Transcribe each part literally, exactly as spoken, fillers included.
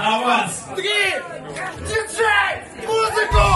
Аванс! Три! Диджей! Музыку!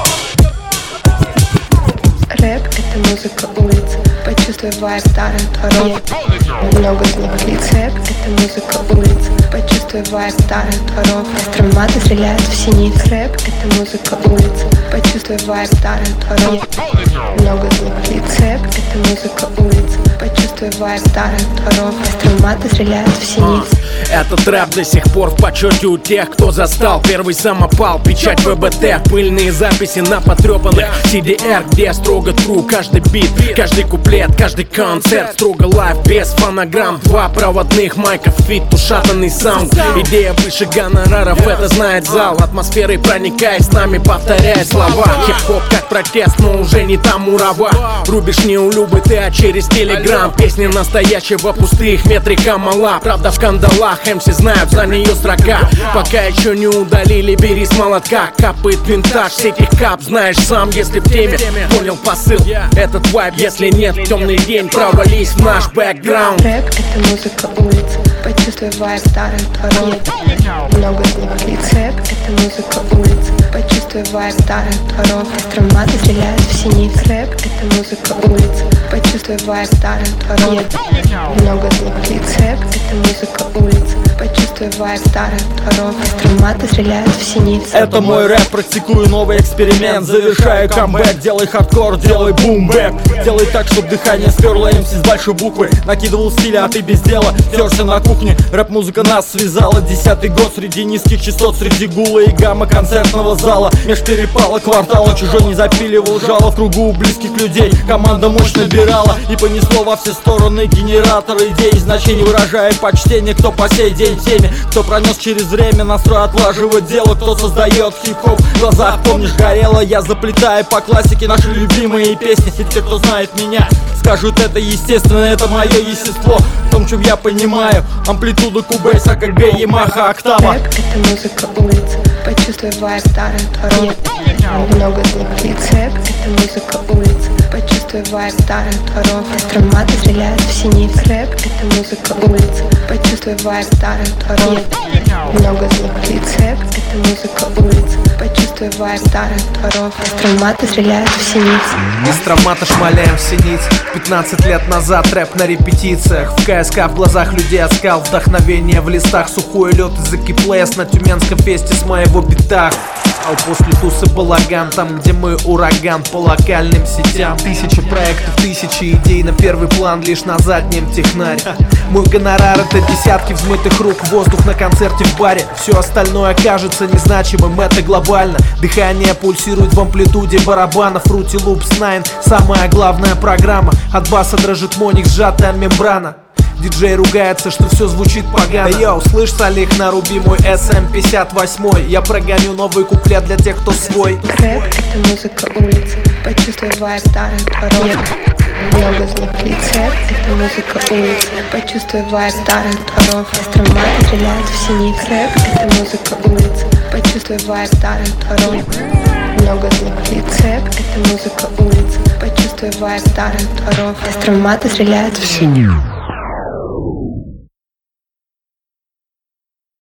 Рэп — это музыка улицы. Почувствуй вайб старых дворов. Много злых лиц. Рэп — это музыка улицы. Почувствуй вайб старых дворов. Астроматы стреляют в синий. Рэп — это музыка улицы. Почувствуй вайб старых дворов. Много злых лиц. Рэп — это музыка улицы. Почувствуй вайб старых дворов. Астроматы стреляют в синий. Этот рэп до сих пор в почете у тех, кто застал первый самопал. Печать ВБТ, пыльные записи на потрепанных си ди эр, где строго тру каждый бит, каждый куплет, каждый концерт. Строго лайв, без фонограмм. Два проводных майков, фит, ушатанный саунд. Идея выше гонораров, это знает зал. Атмосферой проникай с нами, повторяй слова. Хип-хоп как протест, но уже не та мурава. Рубишь не у Любы, ты, а через телеграм. Песня настоящего, пустых метрика мала. Правда в кандалах, эм си знают за нее строка. Пока еще не удалили, бери с молотка. Капает винтаж, сеть их кап, знаешь сам, если в теме. Понял посыл, этот вайб, если нет, темный день, провались в наш бэкграунд. Рэп — это музыка улицы. Почувствуй вайб старых дворов. Много злых лиц. Рэп — это музыка улицы. Почувствуй вайб старых дворов. Астроматы стреляют в синий. Рэп — это музыка улицы. Почувствуй вайб старых дворов. Много злых лиц. Рэп — это музыка улицы. Почувствуй вайб старых дворов. Астроматы стреляют в синий. Это мой рэп, практикую новый эксперимент. Завершаю камбэк, делай хардкор, делай бум-бэп. Делай так, чтоб дыхание сперло эм си с большой буквы. Накидывал стиля, а ты без дела, терся на кухне. Рэп-музыка нас связала. Десятый год среди низких частот, среди гула и гамма концертного зала. Меж перепала квартала, чужой не запиливал жало. В кругу близких людей команда мощь набирала. И понесло во все стороны генератор идей. Значений выражает почтение, кто по сей день в теме. Кто пронес через время настрой отлаживать дело. Кто создает хип-хоп, в глазах помнишь горело. Я заплетаю по классике наши любимые песни. И те, кто знает меня, скажут это естественно, это мое естество. В том, чем я понимаю амплитуду кубейса, КГ, Ямаха, Октава. Рэп — это музыка улицы. Почувствуй вайб старых дворов. Много злых лиц. Рэп — это музыка улицы. Почувствуй вайб старых дворов. Астроматы стреляют в синий. Рэп — это музыка улицы. Почувствуй вайб старых дворов. Много злых лиц. Рэп — это музыка улицы. Почувствуй вайб старых дворов. Астроматы стреляют в синий. Из травмата шмаляем в синиц. Пятнадцать лет назад рэп на репетициях. В ка эс ка в глазах людей оскал. Вдохновение в листах. Сухой лед из-за киплэс на тюменском фесте с моего бита. А после тусы балаган, там где мы ураган по локальным сетям. Тысячи проектов, тысячи идей, на первый план лишь на заднем технарь. Мой гонорар — это десятки взмытых рук, воздух на концерте в баре. Все остальное кажется незначимым, это глобально. Дыхание пульсирует в амплитуде барабанов. Fruity Loops девять, самая главная программа. От баса дрожит моник, сжатая мембрана. Диджей ругается, что все звучит погано. Йоу, слышь, Салих, наруби мой эс эм пятьдесят восемь. Я прогоню новый куплет для тех, кто свой. Рэп — это музыка улицы. Почувствуй вайб старых дворов. Много злых лиц. Рэп — это музыка улицы. Почувствуй вайб старых дворов. Астроматы стреляют в синий. Рэп — это музыка улицы. Почувствуй вайб старых дворов. Много злых лиц. Рэп — это музыка улицы. Почувствуй вайб старых дворов. Астроматы стреляют в синий.